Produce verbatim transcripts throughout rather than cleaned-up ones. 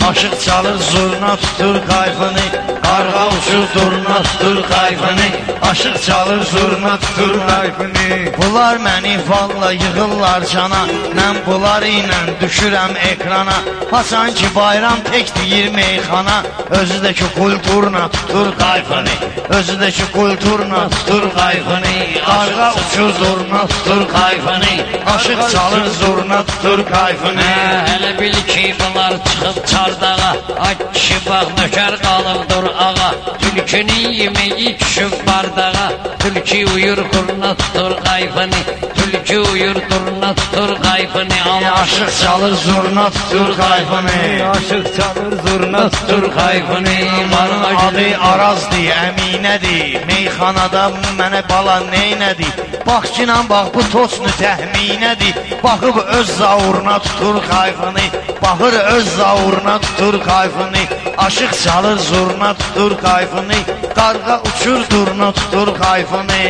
Aşıq çalır zurna tutur kayfını, qarğa uçur durna tutur kayfını. Aşıq çalır zurna tutur kayfını. Bunlar məni valla yığırlar cana, mən bunlar ilə düşürəm ekrana. Hasan ki bayram tek deyir meyxana, özüdəki kulturna tutur kayfını, özüdəki kulturna tutur kayfını. Qarğa uçur zurna tutur kayfını, aşıq çalır zurna tutur kayfını. Hələ bil ki bunlar çıxıb çardağa, ay kişi bax nökər qalıbdır ağa. Tülkünün yemeği düşüb bardağa, tülkü uyur qurna tutur qayfını, tülkü uyur durna tutur qayfını. Aşıq çalır zurna tutur kayfını, aşıq çalır zurna tutur kayfını. Adı Arazdır, Əminədir, meyxanada mənə bala neynədir? Bax ki nan bax bu tosnu təxminədir, baxıb öz zavuruna tutur kayfını, baxır öz zavuruna tutur kayfını. Aşıq çalır zurna tutur kayfını, qarğa uçur durna tutur kayfını.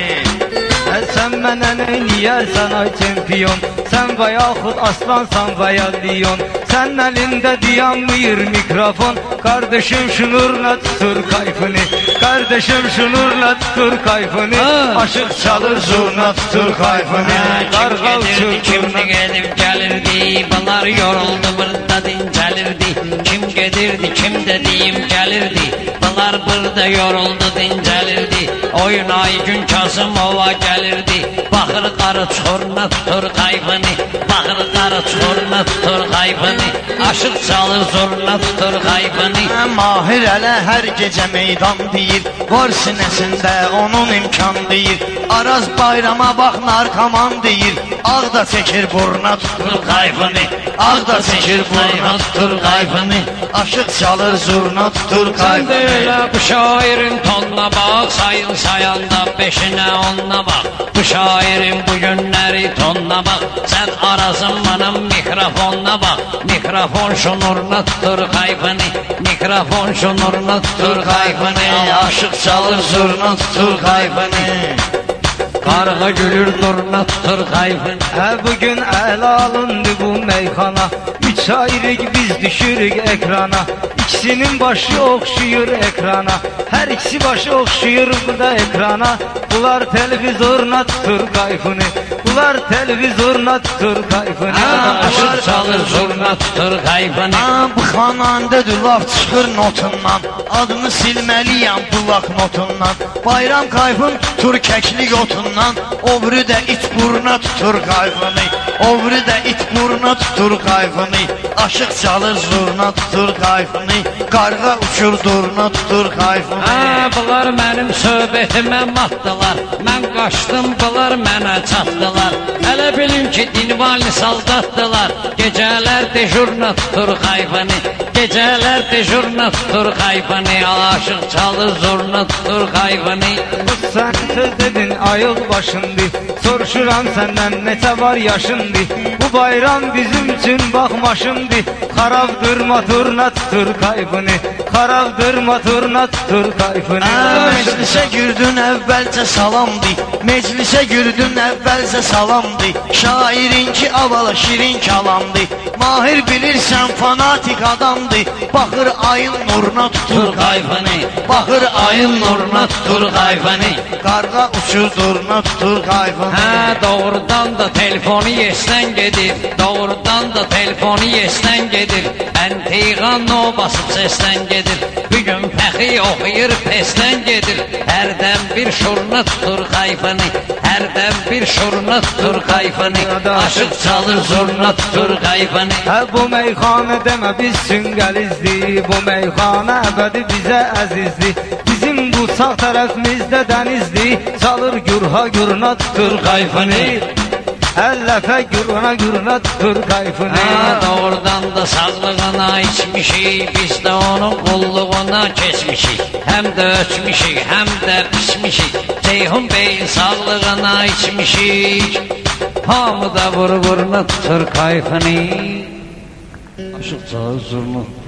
Sən mənə neyniyərsən ay çempiyon, sən və yaxud aslansan və ya liyon. Sənin əlində dayanmır mikrofon, kardeşim şunurla tutur kayfını, kardeşim şunurla tutur kayfını. Aşıq çalır zurna tutur kayfını, qarğa uçur durna. Kim gedib gəlirdi, bunlar yoruldu burada dincəlirdi. Kim gedirdi, kim dediyim gəlirdi, bunlar burada yoruldu dincəlirdi. Oyun ay gün Kasımova gəlirdi, baxır qarı çoruna tutur kayfını, baxır qarı çoruna tutur kayfını. Aşıq çalır zoruna tutur kayfını. Mahir ələ hər gecə meydan deyir, var sinəsində onun imkan deyir. Araz bayrama bax narkoman deyir, ağ da çəkir burna tutur kayfını, ağ da çəkir burna tutur kayfını. Aşıq çalır zurna tutur kayfını. Sən də elə bu şairin tonuna bax, sayın sayanda beşinə onuna bax. Bu şairin bu günləri tonuna bax, sən Arazın mənim mikrofonuna bax. Mikrofon şunuruna tutur kayfını, mikrofon şunuruna tutur kayfını. Aşıq çalır zurna tutur kayfını, qarğa gülür durna tutur kayfını. Hə bugün əl alındı bu meyxana, üç ayrıq biz düşürük ekrana. İkisinin başı oxşuyur ekrana, hər ikisi başı oxşuyur burada ekrana. Bunlar televizoruna tutur kayfını, bunlar televizoruna tutur kayfını. Aşıq çalır zurna tutur kayfını. Bu xanandədir laf çıxır notundan, adını silməliyəm bu lak notundan. Bayram kayfın tutur kəklik otundan, obri də it buruna tutur kayfını, obri də it buruna tutur kayfını. Aşıq çalır zurna tutur kayfını, qarğa uçur durna tutur kayfını. Hə, bunlar mənim söhbətimə matdılar, mən qaçdım, bunlar mənə çatdılar. Hələ bilin ki, dinvali saldatdılar, gecələr dejurna tutur kayfını, gecələr dejurna tutur kayfını. Aşıq çalır zurna tutur kayfını. Sən söz dedin ayıq başındı, soruşuram səndən neçə var yaşındı. Bu bayram bizim üçün baxmaşındı, xarabdır motoruna tutur kayfını, xarabdır motoruna tutur kayfını. Meclisə girdin əvvəlcə salamdı, meclisə girdin əvvəlcə salamdı. Şairinki avala şirin kalamdı, mahir bilirsən fanatik adamdı. Baxır ayın nuruna tutur kayfını, baxır ayın nuruna tutur kayfını. Qarğa uçur durna tutur kayfını. Hə, doğrudan da telefonu yesdən gedir, doğrudan da telefonu yesdən gedir. Əntiqan o basıb səsdən gedir, bugün fəxi oxuyur pesdən gedir. Hərdən bir şurna tutur kayfını, hərdən bir şurna tutur kayfını. Aşıq çalır zurna tutur kayfını. Hə bu meyxana demə biz süngəlizdir, bu meyxana əbədi bizə əzizdir. Bizim bu sağ tərəfimizdə dənizdir, çalır gürha gürna tutur kayfını. Əlləfə güruna güruna tutur kayfını. Hə, doğrudan da sağlığına içmişik, biz də onun qulluğuna keçmişik. Həm də öçmüşik, həm də pişmişik, Ceyhun Beyin sağlığına içmişik. Hamı da vur vuruna tutur kayfını. Aşıq çalır zurna.